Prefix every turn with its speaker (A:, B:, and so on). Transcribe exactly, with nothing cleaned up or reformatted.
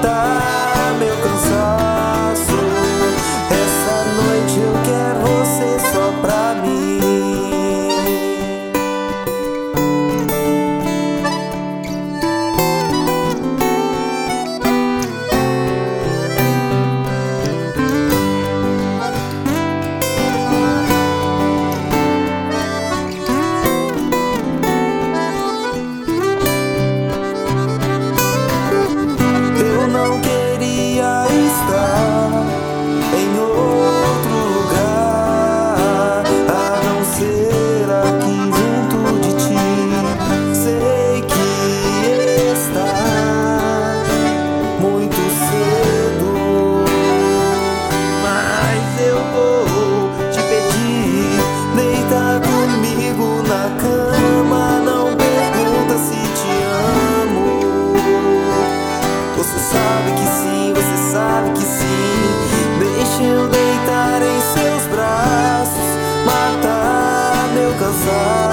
A: matar meu cansaço. Essa noite eu quero você só pra mim. Não queria estar em outro lugar a não ser aqui junto de ti. Sei que está muito cedo, mas eu vou te pedir, deita comigo na cama. Não pergunta se te amo. Você sabe que sim, você sabe que sim. Deixa eu deitar em seus braços, matar meu cansaço.